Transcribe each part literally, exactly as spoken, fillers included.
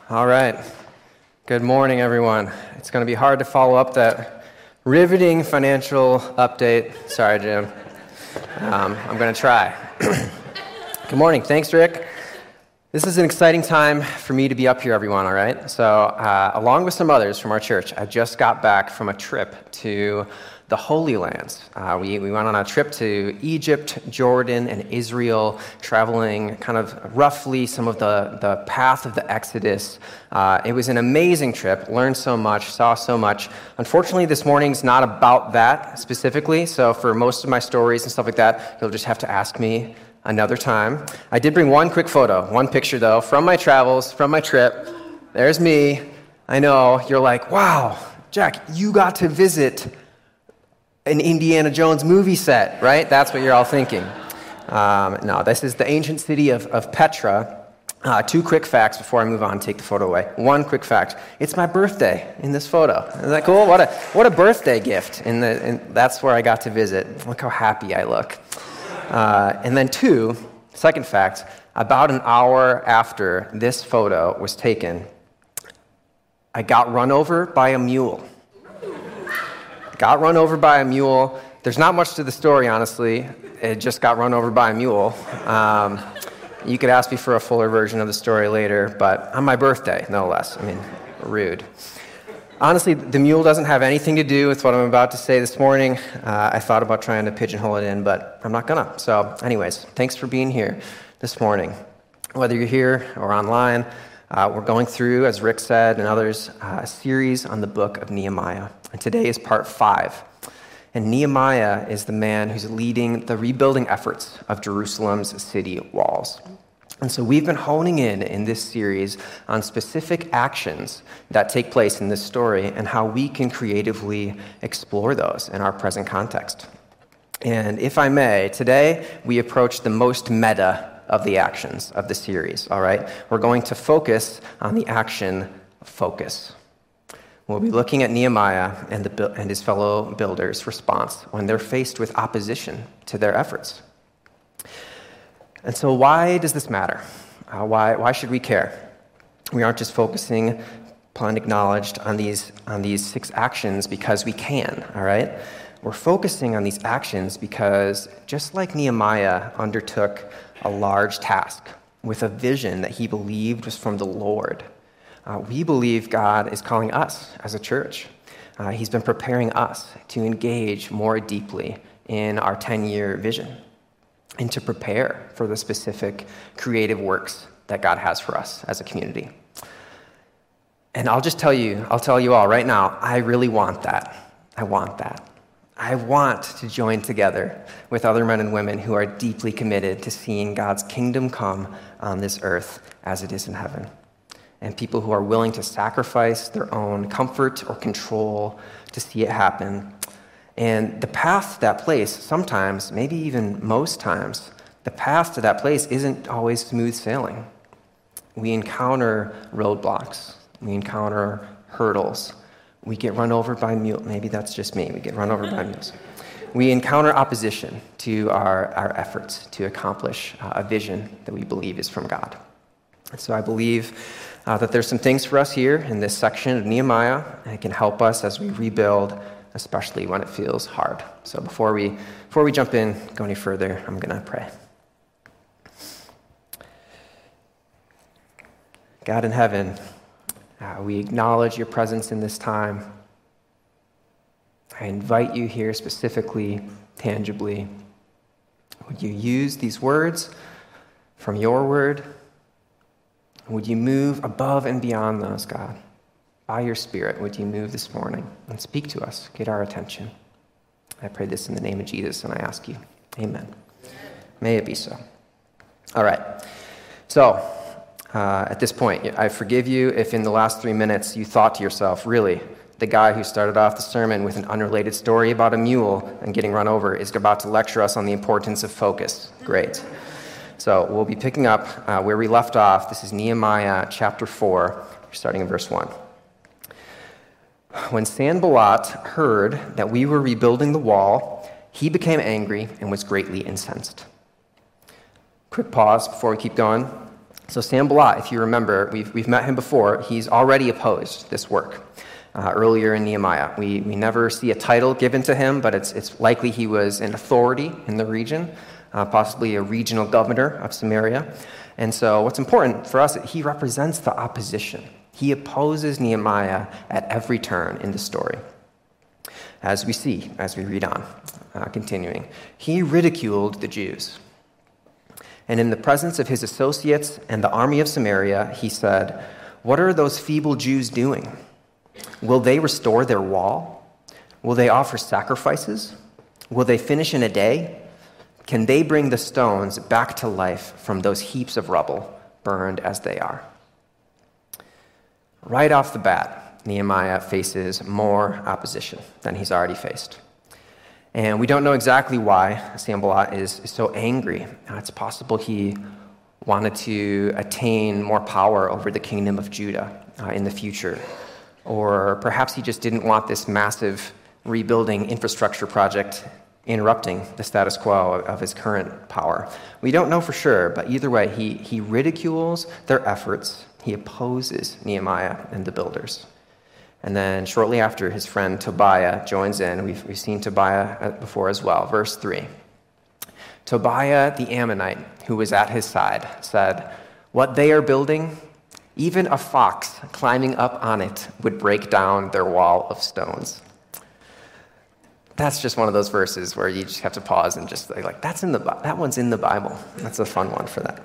All right. Good morning, everyone. It's going to be hard to follow up that riveting financial update. Sorry, Jim. Um, I'm going to try. Good morning. Thanks, Rick. This is an exciting time for me to be up here, everyone, all right? So, uh, along with some others from our church, I just got back from a trip to the Holy Lands. Uh, we, we went on a trip to Egypt, Jordan, and Israel, traveling kind of roughly some of the, the path of the Exodus. Uh, it was an amazing trip, learned so much, saw so much. Unfortunately, this morning's not about that specifically, so for most of my stories and stuff like that, you'll just have to ask me another time. I did bring one quick photo, one picture though, from my travels, from my trip. There's me. I know, you're like, wow, Jack, you got to visit an Indiana Jones movie set, right? That's what you're all thinking. Um, no, this is the ancient city of, of Petra. Uh, two quick facts before I move on, take the photo away. One quick fact, it's my birthday in this photo. Isn't that cool? What a what a birthday gift. In the, and that's where I got to visit. Look how happy I look. Uh, and then two, second fact, about an hour after this photo was taken, I got run over by a mule. Got run over by a mule. There's not much to the story, honestly. It just got run over by a mule. Um, you could ask me for a fuller version of the story later, but on my birthday, no less. I mean, rude. Honestly, the mule doesn't have anything to do with what I'm about to say this morning. Uh, I thought about trying to pigeonhole it in, but I'm not gonna. So anyways, thanks for being here this morning. Whether you're here or online, uh, we're going through, as Rick said and others, uh, a series on the book of Nehemiah. And today is part five. And Nehemiah is the man who's leading the rebuilding efforts of Jerusalem's city walls. And so we've been honing in in this series on specific actions that take place in this story and how we can creatively explore those in our present context. And if I may, today we approach the most meta of the actions of the series, all right? We're going to focus on the action focus. We'll be looking at Nehemiah and, the, and his fellow builders' response when they're faced with opposition to their efforts. And so why does this matter? Uh, why, why should we care? We aren't just focusing, pun acknowledged, on these, on these six actions because we can, all right? We're focusing on these actions because just like Nehemiah undertook a large task with a vision that he believed was from the Lord, Uh, we believe God is calling us as a church. Uh, he's been preparing us to engage more deeply in our ten-year vision and to prepare for the specific creative works that God has for us as a community. And I'll just tell you, I'll tell you all right now, I really want that. I want that. I want to join together with other men and women who are deeply committed to seeing God's kingdom come on this earth as it is in heaven. And people who are willing to sacrifice their own comfort or control to see it happen. And the path to that place, sometimes, maybe even most times, the path to that place isn't always smooth sailing. We encounter roadblocks. We encounter hurdles. We get run over by mules. Maybe that's just me. We get run over by mules. We encounter opposition to our, our efforts to accomplish uh, a vision that we believe is from God. And so I believe Uh, that there's some things for us here in this section of Nehemiah, and it can help us as we rebuild, especially when it feels hard. So before we before we jump in, go any further, I'm going to pray. God in heaven, uh, we acknowledge your presence in this time. I invite you here specifically, tangibly. Would you use these words from your word? Would you move above and beyond those, God? By your Spirit, would you move this morning and speak to us, get our attention? I pray this in the name of Jesus, and I ask you, amen. May it be so. All right. So, uh, at this point, I forgive you if in the last three minutes you thought to yourself, really, the guy who started off the sermon with an unrelated story about a mule and getting run over is about to lecture us on the importance of focus. Great. So we'll be picking up uh, where we left off. This is Nehemiah chapter four, starting in verse one. When Sanballat heard that we were rebuilding the wall, he became angry and was greatly incensed. Quick pause before we keep going. So Sanballat, if you remember, we've, we've met him before. He's already opposed this work uh, earlier in Nehemiah. We, we never see a title given to him, but it's, it's likely he was an authority in the region, uh, possibly a regional governor of Samaria. And so what's important for us, he represents the opposition. He opposes Nehemiah at every turn in the story. As we see, as we read on, uh, continuing, he ridiculed the Jews. And in the presence of his associates and the army of Samaria, he said, "What are those feeble Jews doing? Will they restore their wall? Will they offer sacrifices? Will they finish in a day? Can they bring the stones back to life from those heaps of rubble, burned as they are?" Right off the bat, Nehemiah faces more opposition than he's already faced. And we don't know exactly why Sanballat is, is so angry. Uh, it's possible he wanted to attain more power over the kingdom of Judah uh, in the future. Or perhaps he just didn't want this massive rebuilding infrastructure project interrupting the status quo of his current power. We don't know for sure, but either way, he, he ridicules their efforts. He opposes Nehemiah and the builders. And then shortly after, his friend Tobiah joins in. We've, we've seen Tobiah before as well. Verse three. Tobiah the Ammonite, who was at his side, said, "What they are building, even a fox climbing up on it would break down their wall of stones." That's just one of those verses where you just have to pause and just like, that's in the that one's in the Bible. That's a fun one for that.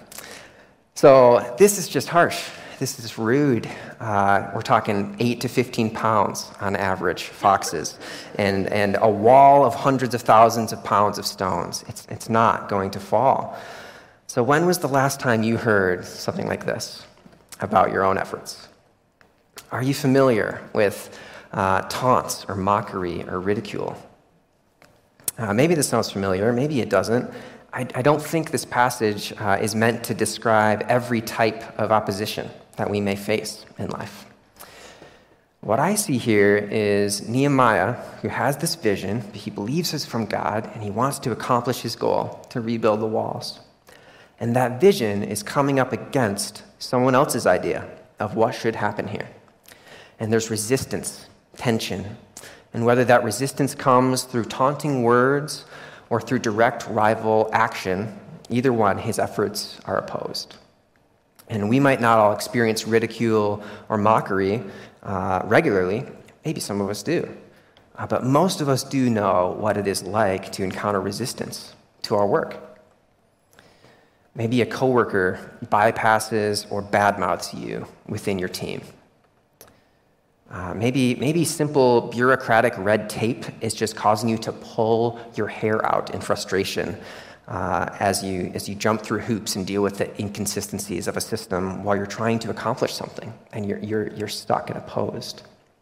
So this is just harsh. This is rude. Uh, we're talking eight to fifteen pounds on average, foxes, and, and a wall of hundreds of thousands of pounds of stones. It's, it's not going to fall. So when was the last time you heard something like this about your own efforts? Are you familiar with uh, taunts or mockery or ridicule? Uh, maybe this sounds familiar, maybe it doesn't. I, I don't think this passage uh, is meant to describe every type of opposition that we may face in life. What I see here is Nehemiah, who has this vision, he believes it's from God, and he wants to accomplish his goal, to rebuild the walls. And that vision is coming up against someone else's idea of what should happen here. And there's resistance, tension, and whether that resistance comes through taunting words or through direct rival action, either one, his efforts are opposed. And we might not all experience ridicule or mockery uh, regularly. Maybe some of us do. Uh, but most of us do know what it is like to encounter resistance to our work. Maybe a coworker bypasses or badmouths you within your team. Uh, maybe, maybe simple bureaucratic red tape is just causing you to pull your hair out in frustration uh, as you as you jump through hoops and deal with the inconsistencies of a system while you're trying to accomplish something, and you're you're you're stuck and opposed.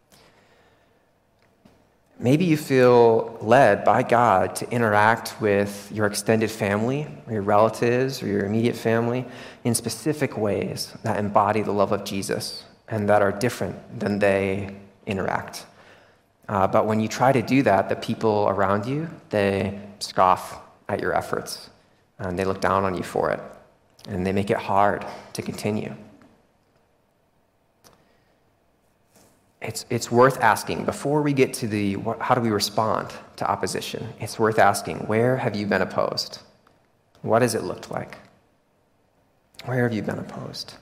Maybe you feel led by God to interact with your extended family, or your relatives, or your immediate family in specific ways that embody the love of Jesus and that are different than they interact. Uh, but when you try to do that, the people around you, they scoff at your efforts, and they look down on you for it, and they make it hard to continue. It's, it's worth asking, before we get to the what, how do we respond to opposition, it's worth asking, where have you been opposed? What has it looked like? Where have you been opposed?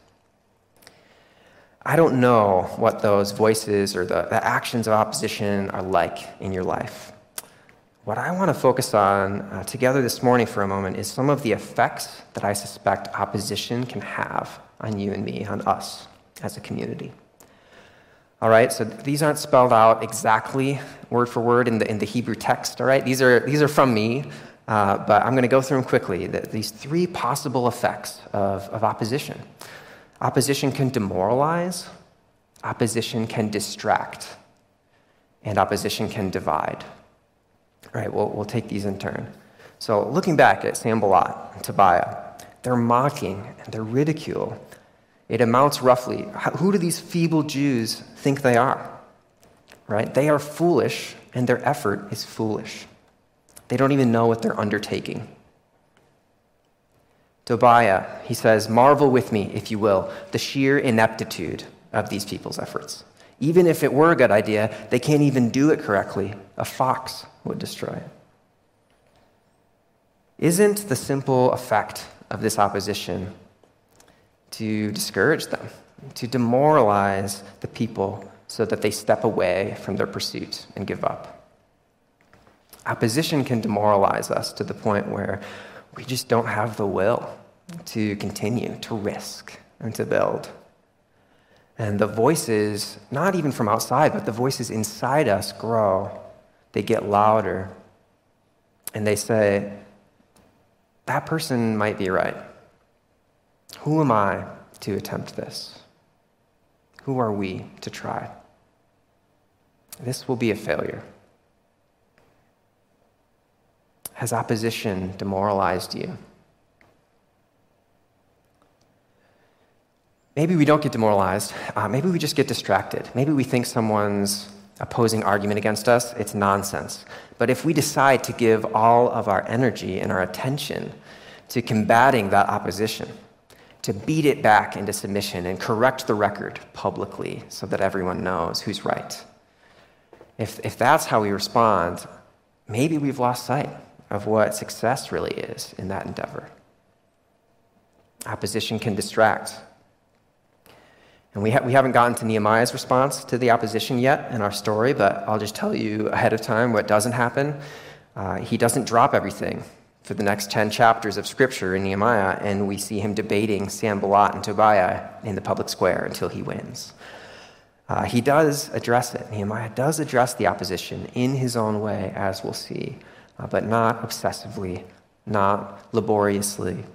I don't know what those voices or the, the actions of opposition are like in your life. What I want to focus on uh, together this morning for a moment is some of the effects that I suspect opposition can have on you and me, on us as a community. All right, so these aren't spelled out exactly word for word in the in the Hebrew text, all right? These are these are from me, uh, but I'm going to go through them quickly. The, these three possible effects of, of opposition. Opposition can demoralize, opposition can distract, and opposition can divide. All right, we'll, we'll take these in turn. So looking back at Sanballat and Tobiah, their mocking and their ridicule, it amounts roughly, who do these feeble Jews think they are? Right? They are foolish, and their effort is foolish. They don't even know what they're undertaking. Tobiah, he says, marvel with me, if you will, the sheer ineptitude of these people's efforts. Even if it were a good idea, they can't even do it correctly. A fox would destroy it. Isn't the simple effect of this opposition to discourage them, to demoralize the people so that they step away from their pursuit and give up? Opposition can demoralize us to the point where we just don't have the will to continue, to risk, and to build. And the voices, not even from outside, but the voices inside us grow. They get louder. And they say, that person might be right. Who am I to attempt this? Who are we to try? This will be a failure. Has opposition demoralized you? Maybe we don't get demoralized. Uh, maybe we just get distracted. Maybe we think someone's opposing argument against us, it's nonsense. But if we decide to give all of our energy and our attention to combating that opposition, to beat it back into submission and correct the record publicly so that everyone knows who's right, if, if that's how we respond, maybe we've lost sight of what success really is in that endeavor. Opposition can distract. And we, ha- we haven't gotten to Nehemiah's response to the opposition yet in our story, but I'll just tell you ahead of time what doesn't happen. Uh, he doesn't drop everything for the next ten chapters of Scripture in Nehemiah, and we see him debating Sanballat and Tobiah in the public square until he wins. Uh, he does address it. Nehemiah does address the opposition in his own way, as we'll see, uh, but not obsessively, not laboriously.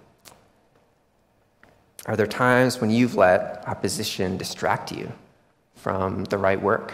Are there times when you've let opposition distract you from the right work?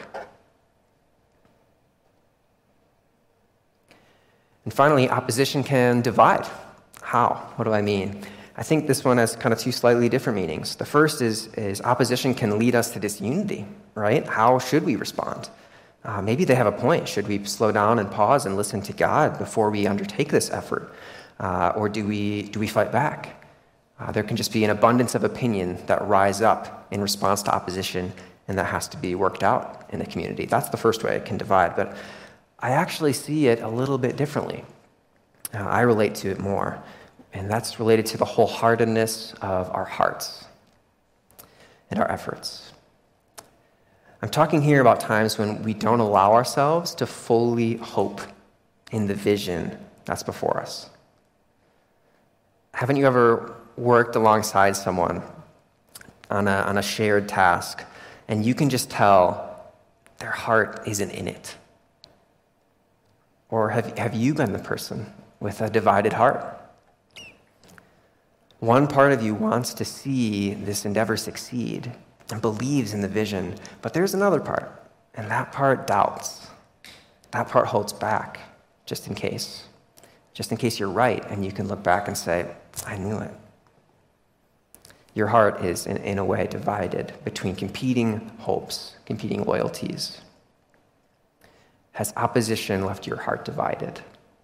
And finally, opposition can divide. How? What do I mean? I think this one has kind of two slightly different meanings. The first is, is opposition can lead us to disunity, right? How should we respond? Uh, maybe they have a point. Should we slow down and pause and listen to God before we undertake this effort? Uh, or do we, do we fight back? Uh, there can just be an abundance of opinion that rise up in response to opposition, and that has to be worked out in the community. That's the first way it can divide, but I actually see it a little bit differently. Uh, I relate to it more, and that's related to the wholeheartedness of our hearts and our efforts. I'm talking here about times when we don't allow ourselves to fully hope in the vision that's before us. Haven't you ever worked alongside someone on a, on a shared task, and you can just tell their heart isn't in it? Or have, have you been the person with a divided heart? One part of you wants to see this endeavor succeed and believes in the vision, but there's another part, and that part doubts. That part holds back, just in case. Just in case you're right, and you can look back and say, I knew it. Your heart is, in, in a way, divided between competing hopes, competing loyalties. Has opposition left your heart divided?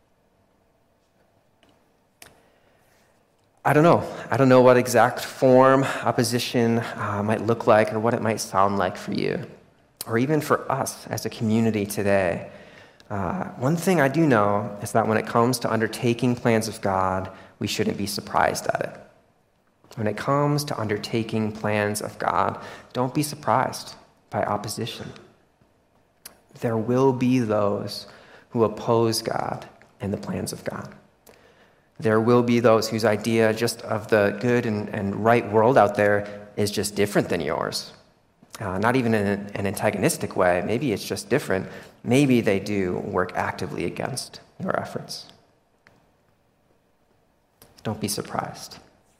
I don't know. I don't know what exact form opposition uh, might look like or what it might sound like for you, or even for us as a community today. Uh, one thing I do know is that when it comes to undertaking plans of God, we shouldn't be surprised at it. When it comes to undertaking plans of God, don't be surprised by opposition. There will be those who oppose God and the plans of God. There will be those whose idea just of the good and, and right world out there is just different than yours. Uh, not even in an antagonistic way. Maybe it's just different. Maybe they do work actively against your efforts. Don't be surprised.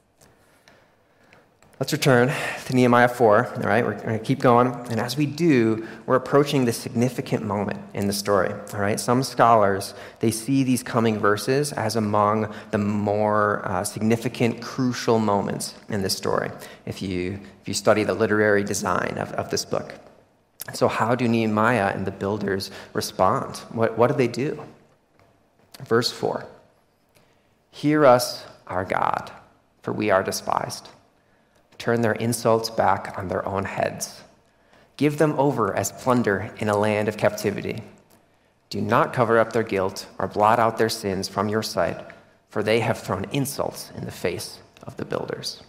Let's return to Nehemiah four, all right? We're going to keep going. And as we do, we're approaching this significant moment in the story, all right? Some scholars, they see these coming verses as among the more uh, significant, crucial moments in this story, if you, if you study the literary design of, of this book. So how do Nehemiah and the builders respond? What, what do they do? Verse four, hear us, our God, for we are despised. Turn their insults back on their own heads. Give them over as plunder in a land of captivity. Do not cover up their guilt or blot out their sins from your sight, for they have thrown insults in the face of the builders.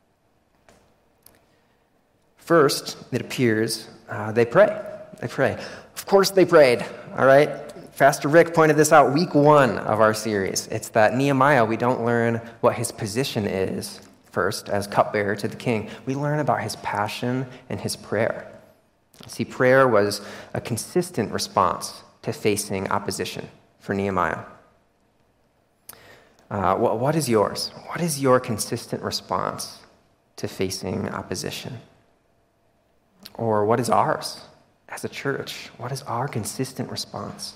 First, it appears uh, they pray. They pray. Of course they prayed, all right? Pastor Rick pointed this out week one of our series. It's that Nehemiah, we don't learn what his position is first as cupbearer to the king. We learn about his passion and his prayer. See, prayer was a consistent response to facing opposition for Nehemiah. Uh, what, what is yours? What is your consistent response to facing opposition? Or what is ours as a church? What is our consistent response?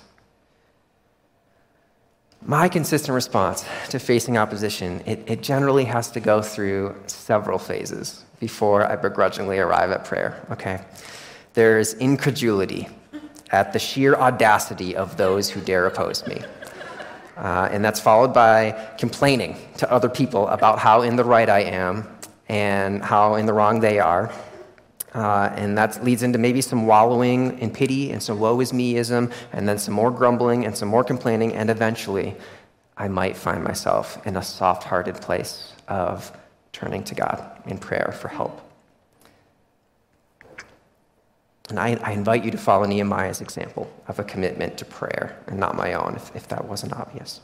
My consistent response to facing opposition, it, it generally has to go through several phases before I begrudgingly arrive at prayer, okay? There's incredulity at the sheer audacity of those who dare oppose me. Uh, and that's followed by complaining to other people about how in the right I am and how in the wrong they are. Uh, and that leads into maybe some wallowing in pity and some woe is me-ism, and then some more grumbling and some more complaining, and eventually I might find myself in a soft-hearted place of turning to God in prayer for help. And I, I invite you to follow Nehemiah's example of a commitment to prayer, and not my own, if, if that wasn't obvious.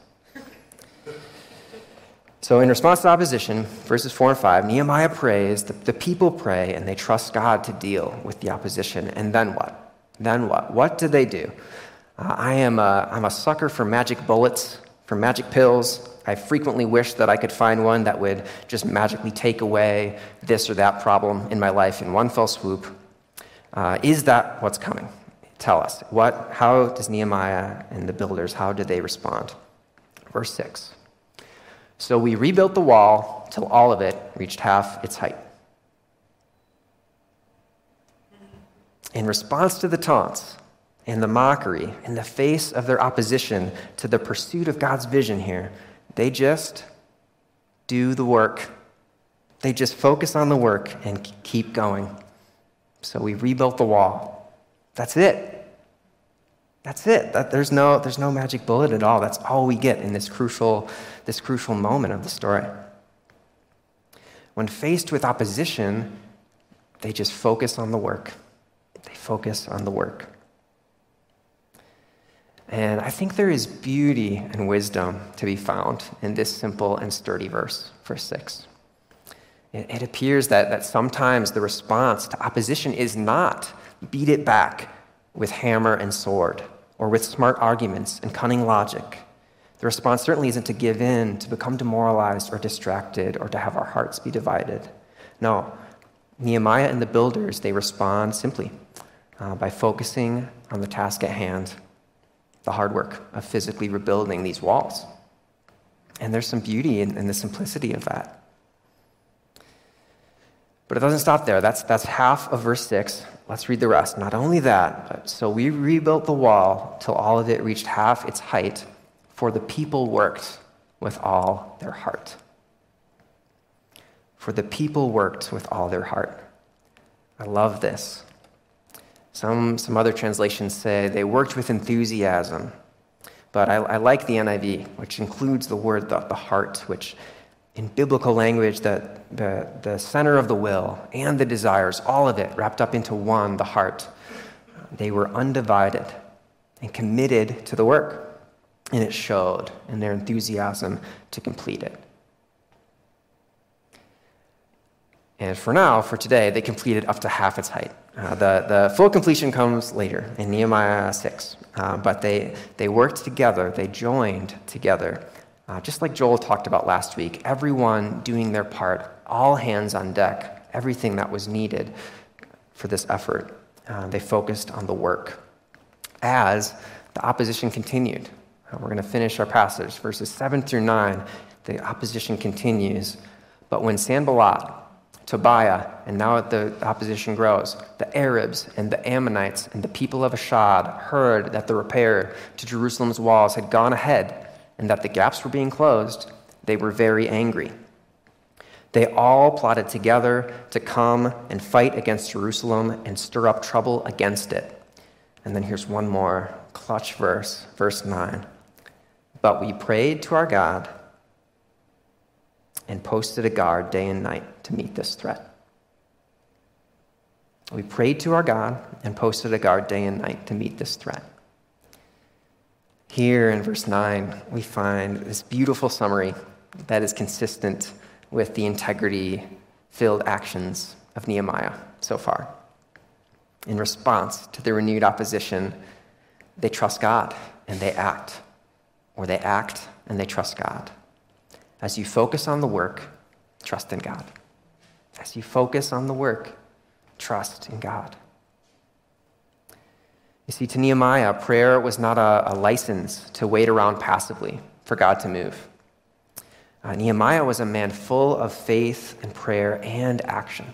So in response to opposition, verses four and five, Nehemiah prays, the, the people pray, and they trust God to deal with the opposition. And then what? Then what? What do they do? Uh, I am a, I'm a sucker for magic bullets, for magic pills. I frequently wish that I could find one that would just magically take away this or that problem in my life in one fell swoop. Uh, is that what's coming? Tell us. What? How does Nehemiah and the builders, how do they respond? Verse six. So we rebuilt the wall till all of it reached half its height. In response to the taunts and the mockery in the face of their opposition to the pursuit of God's vision here, they just do the work. They just focus on the work and keep going. So we rebuilt the wall. That's it. That's it. That, there's no, there's no magic bullet at all. That's all we get in this crucial, this crucial moment of the story. When faced with opposition, they just focus on the work. They focus on the work. And I think there is beauty and wisdom to be found in this simple and sturdy verse, verse six. It, it appears that, that sometimes the response to opposition is not beat it back with hammer and sword, or with smart arguments and cunning logic. The response certainly isn't to give in, to become demoralized or distracted, or to have our hearts be divided. No, Nehemiah and the builders, they respond simply uh, by focusing on the task at hand, the hard work of physically rebuilding these walls. And there's some beauty in, in the simplicity of that. But it doesn't stop there. That's, that's half of verse six. Let's read the rest. Not only that, but so we rebuilt the wall till all of it reached half its height, for the people worked with all their heart. For the people worked with all their heart. I love this. Some, some other translations say they worked with enthusiasm, but I, I like the N I V, which includes the word the, the heart, which in biblical language, the, the, the center of the will and the desires, all of it wrapped up into one, the heart. They were undivided and committed to the work, and it showed in their enthusiasm to complete it. And for now, for today, they completed up to half its height. Uh, the, the full completion comes later in Nehemiah six, uh, but they, they worked together, they joined together. Uh, just like Joel talked about last week, everyone doing their part, all hands on deck, everything that was needed for this effort. Uh, they focused on the work. As the opposition continued, uh, we're going to finish our passage, verses seven through nine. The opposition continues. But when Sanballat, Tobiah, and now the opposition grows, the Arabs and the Ammonites and the people of Ashdod heard that the repair to Jerusalem's walls had gone ahead and that the gaps were being closed, they were very angry. They all plotted together to come and fight against Jerusalem and stir up trouble against it. And then here's one more clutch verse, verse nine. But we prayed to our God and posted a guard day and night to meet this threat. We prayed to our God and posted a guard day and night to meet this threat. Here in verse nine, we find this beautiful summary that is consistent with the integrity-filled actions of Nehemiah so far. In response to the renewed opposition, they trust God and they act, or they act and they trust God. As you focus on the work, trust in God. As you focus on the work, trust in God. You see, to Nehemiah, prayer was not a, a license to wait around passively for God to move. Uh, Nehemiah was a man full of faith and prayer and action.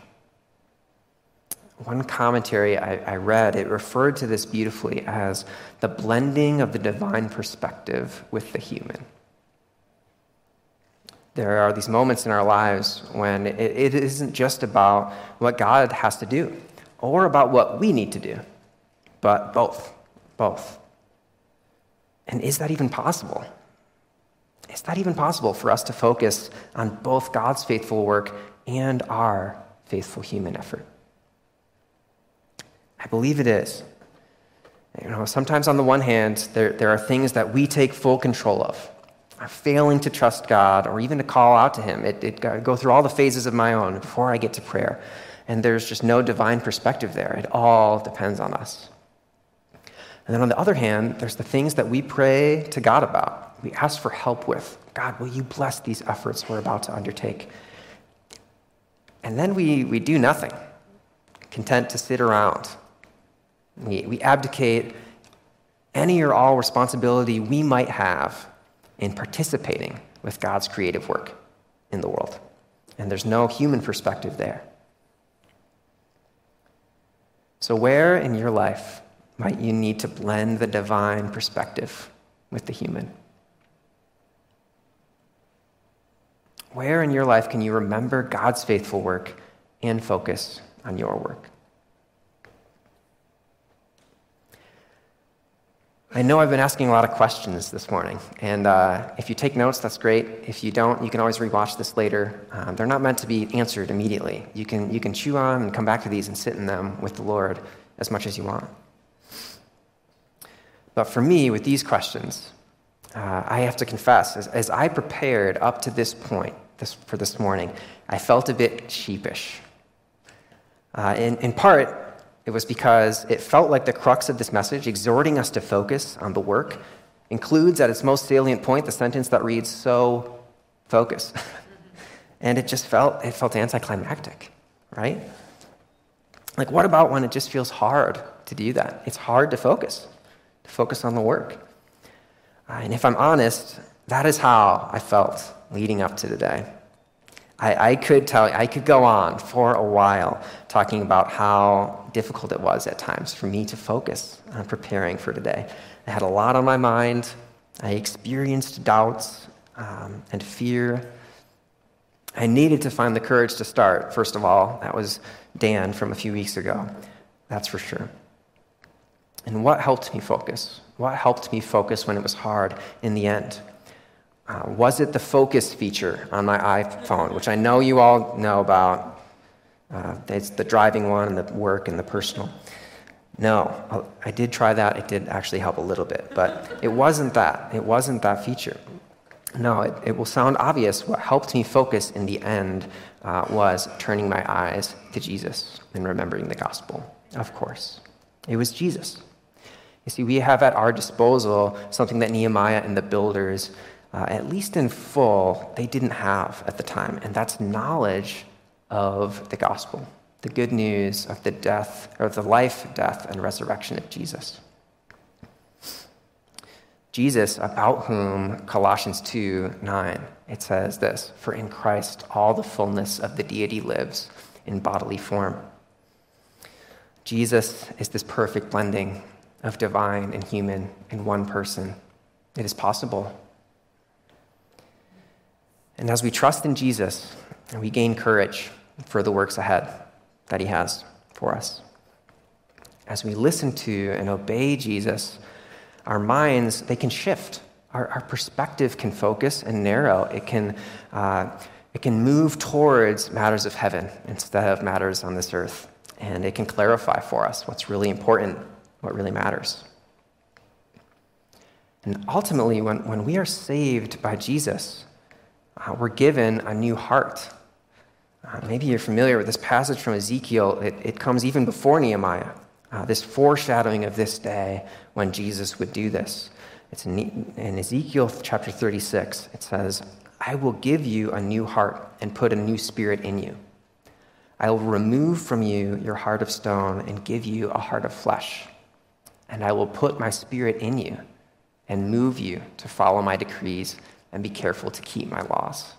One commentary I, I read, it referred to this beautifully as the blending of the divine perspective with the human. There are these moments in our lives when it, it isn't just about what God has to do or about what we need to do, but both, both. And is that even possible? Is that even possible for us to focus on both God's faithful work and our faithful human effort? I believe it is. You know, sometimes on the one hand, there, there are things that we take full control of. I'm failing to trust God or even to call out to him. It, it go through all the phases of my own before I get to prayer. And there's just no divine perspective there. It all depends on us. And then on the other hand, there's the things that we pray to God about. We ask for help with. God, will you bless these efforts we're about to undertake? And then we, we do nothing, content to sit around. We, we abdicate any or all responsibility we might have in participating with God's creative work in the world. And there's no human perspective there. So where in your life might you need to blend the divine perspective with the human? Where in your life can you remember God's faithful work and focus on your work? I know I've been asking a lot of questions this morning, and uh, if you take notes, that's great. If you don't, you can always rewatch this later. Um, they're not meant to be answered immediately. You can you can chew on and come back to these and sit in them with the Lord as much as you want. But for me, with these questions, uh, I have to confess, as, as I prepared up to this point this, for this morning, I felt a bit sheepish. Uh, in, in part, it was because it felt like the crux of this message, exhorting us to focus on the work, includes at its most salient point the sentence that reads, "So focus." And it just felt, it felt anticlimactic, right? Like, what about when it just feels hard to do that? It's hard to focus, to focus on the work. Uh, and if I'm honest, that is how I felt leading up to today. I, I could tell, I could go on for a while talking about how difficult it was at times for me to focus on preparing for today. I had a lot on my mind. I experienced doubts um, and fear. I needed to find the courage to start. First of all, that was Dan from a few weeks ago. That's for sure. And what helped me focus? What helped me focus when it was hard in the end? Uh, was it the focus feature on my iPhone, which I know you all know about? Uh, it's the driving one and the work and the personal. No, I did try that. It did actually help a little bit, but it wasn't that. It wasn't that feature. No, it, it will sound obvious. What helped me focus in the end uh, was turning my eyes to Jesus and remembering the gospel, of course. It was Jesus. You see, we have at our disposal something that Nehemiah and the builders, uh, at least in full, they didn't have at the time, and that's knowledge of the gospel, the good news of the death, or the life, death, and resurrection of Jesus. Jesus, about whom Colossians two nine, it says this, "For in Christ all the fullness of the deity lives in bodily form." Jesus is this perfect blending of divine and human in one person. It is possible. And as we trust in Jesus, and we gain courage for the works ahead that he has for us. As we listen to and obey Jesus, our minds, they can shift. Our, our perspective can focus and narrow. It can, uh, it can move towards matters of heaven instead of matters on this earth. And it can clarify for us what's really important, what really matters. And ultimately, when, when we are saved by Jesus, uh, we're given a new heart. Uh, maybe you're familiar with this passage from Ezekiel. It, it comes even before Nehemiah, uh, this foreshadowing of this day when Jesus would do this. It's in, in Ezekiel chapter thirty-six. It says, I will give you a new heart and put a new spirit in you. I will remove from you your heart of stone and give you a heart of flesh. And I will put my spirit in you and move you to follow my decrees and be careful to keep my laws.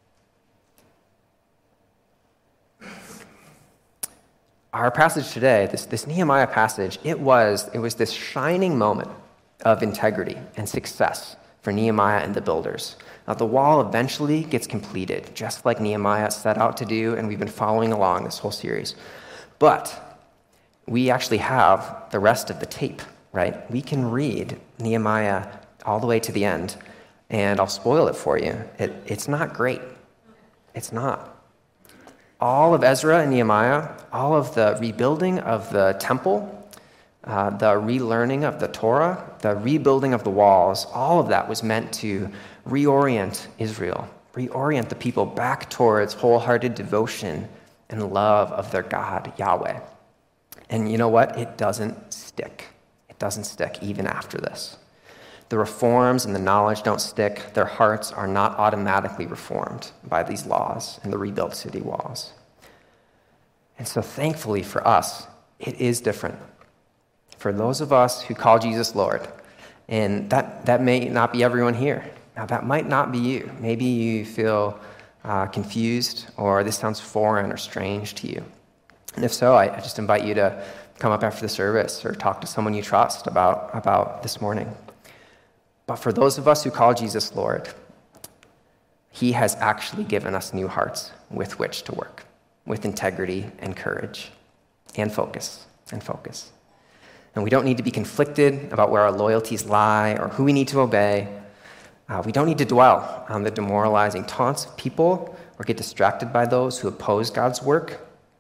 Our passage today, this, this Nehemiah passage, it was, it was this shining moment of integrity and success for Nehemiah and the builders. Now, the wall eventually gets completed, just like Nehemiah set out to do, and we've been following along this whole series. But we actually have the rest of the tape, right? We can read Nehemiah all the way to the end, and I'll spoil it for you. It, it's not great. It's not. All of Ezra and Nehemiah, all of the rebuilding of the temple, uh, the relearning of the Torah, the rebuilding of the walls, all of that was meant to reorient Israel, reorient the people back towards wholehearted devotion and love of their God, Yahweh. And you know what? It doesn't stick. It doesn't stick even after this. The reforms and the knowledge don't stick. Their hearts are not automatically reformed by these laws and the rebuilt city walls. And so thankfully for us, it is different. For those of us who call Jesus Lord, and that, that may not be everyone here. Now, that might not be you. Maybe you feel uh, confused, or this sounds foreign or strange to you. And if so, I, I just invite you to come up after the service or talk to someone you trust about, about this morning. But for those of us who call Jesus Lord, he has actually given us new hearts with which to work, with integrity and courage and focus and focus. And we don't need to be conflicted about where our loyalties lie or who we need to obey. Uh, we don't need to dwell on the demoralizing taunts of people or get distracted by those who oppose God's work.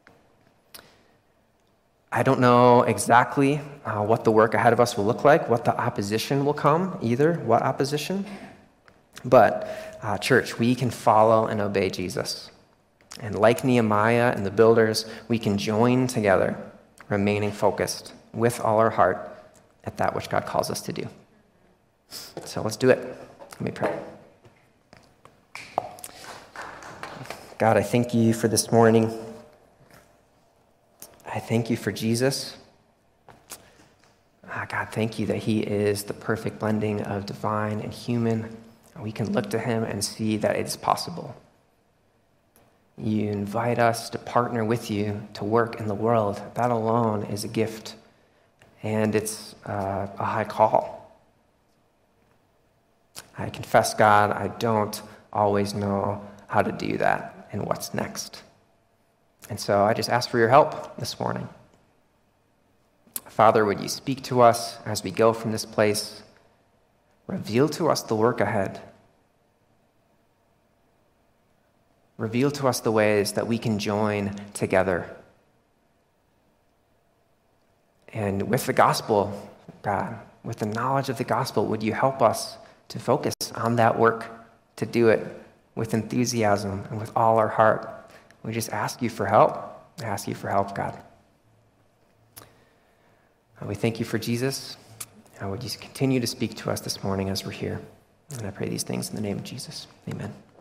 I don't know exactly uh, what the work ahead of us will look like, what the opposition will come, either, what opposition. But, uh, church, we can follow and obey Jesus. And like Nehemiah and the builders, we can join together, remaining focused with all our heart at that which God calls us to do. So let's do it. Let me pray. God, I thank you for this morning. I thank you for Jesus. Ah, God, thank you that he is the perfect blending of divine and human. We can look to him and see that it's possible. You invite us to partner with you to work in the world. That alone is a gift, and it's uh, a high call. I confess, God, I don't always know how to do that and what's next. And so I just ask for your help this morning. Father, would you speak to us as we go from this place? Reveal to us the work ahead. Reveal to us the ways that we can join together. And with the gospel, God, with the knowledge of the gospel, would you help us to focus on that work, to do it with enthusiasm and with all our heart? We just ask you for help. I ask you for help, God. We thank you for Jesus. And would you continue to speak to us this morning as we're here? And I pray these things in the name of Jesus. Amen.